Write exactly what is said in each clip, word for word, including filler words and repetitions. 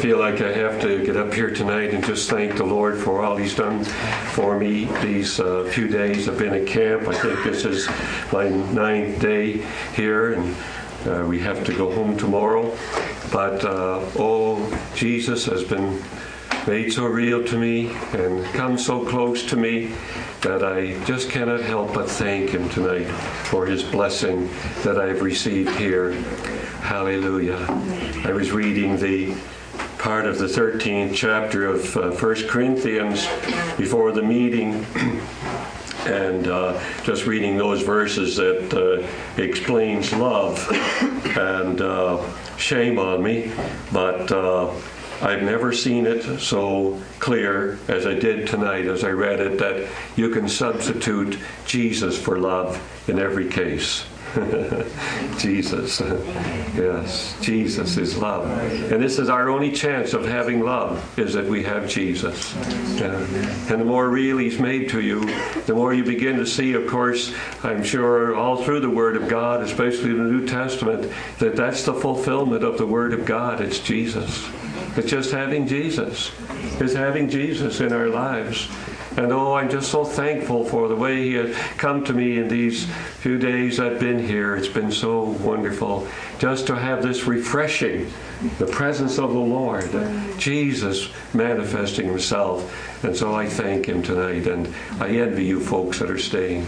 feel like I have to get up here tonight and just thank the Lord for all He's done for me these uh, few days I've been at camp. I think this is my ninth day here, and uh, we have to go home tomorrow. But, uh, oh, Jesus has been made so real to me and come so close to me that I just cannot help but thank Him tonight for His blessing that I've received here. Hallelujah. I was reading the part of the thirteenth chapter of uh, First Corinthians before the meeting, and uh, just reading those verses that uh, explains love, and uh, shame on me, but uh, I've never seen it so clear as I did tonight as I read it, that you can substitute Jesus for love in every case. Jesus. Yes, Jesus is love. And this is our only chance of having love, is that we have Jesus. Yeah. And the more real He's made to you, the more you begin to see, of course, I'm sure all through the Word of God, especially the New Testament, that that's the fulfillment of the Word of God. It's Jesus. It's just having Jesus. It's having Jesus in our lives. And oh, I'm just so thankful for the way He has come to me in these few days I've been here. It's been so wonderful just to have this refreshing, the presence of the Lord, Jesus manifesting Himself. And so I thank Him tonight, and I envy you folks that are staying.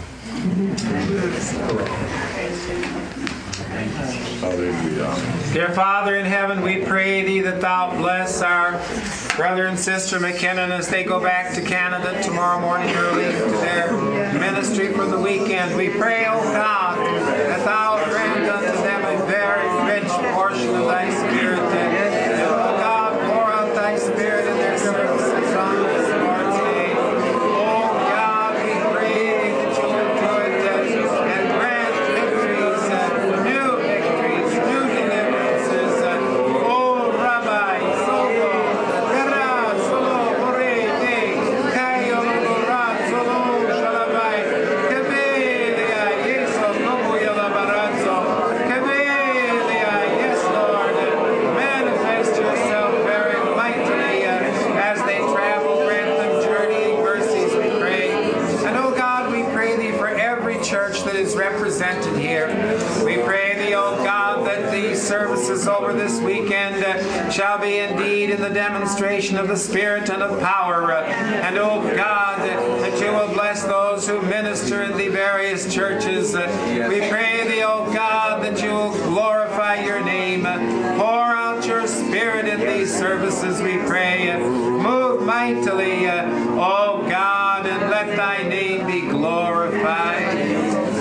Hallelujah. Dear Father in heaven, we pray Thee that Thou bless our brother and sister McKinnon as they go back to Canada tomorrow morning early to their ministry for the weekend. We pray, O God, that Thou grant unto them a very rich portion of Thy Spirit. And, O God, pour out Thy Spirit in their services on this Lord's day. O God, we pray that You would do it uh, and grant victories, uh, new victories, new deliverances. Uh, O Rabbi, Solo, Kara, Solo, Ore, De, Kayo, Ra, Solo, Shalabai, Kebelia, Yeso, Nobu, Yalabarazzo, Kebelia, yes, Lord, manifest Yourself very mightily uh, as they travel. Grant them journeying mercies, we pray. And, oh God, we pray Thee for every church that is represented here. We pray Thee, oh God, that these services over this weekend uh, shall be indeed in the demonstration of the Spirit and of power. Uh, and, oh God, that, that You will bless those who minister in the various churches. Uh, we pray Thee, oh God, that You will glorify Your name. Uh, pour out Your Spirit in these services, we pray. Uh, move mightily, uh, oh God, and let Thy name be glorified.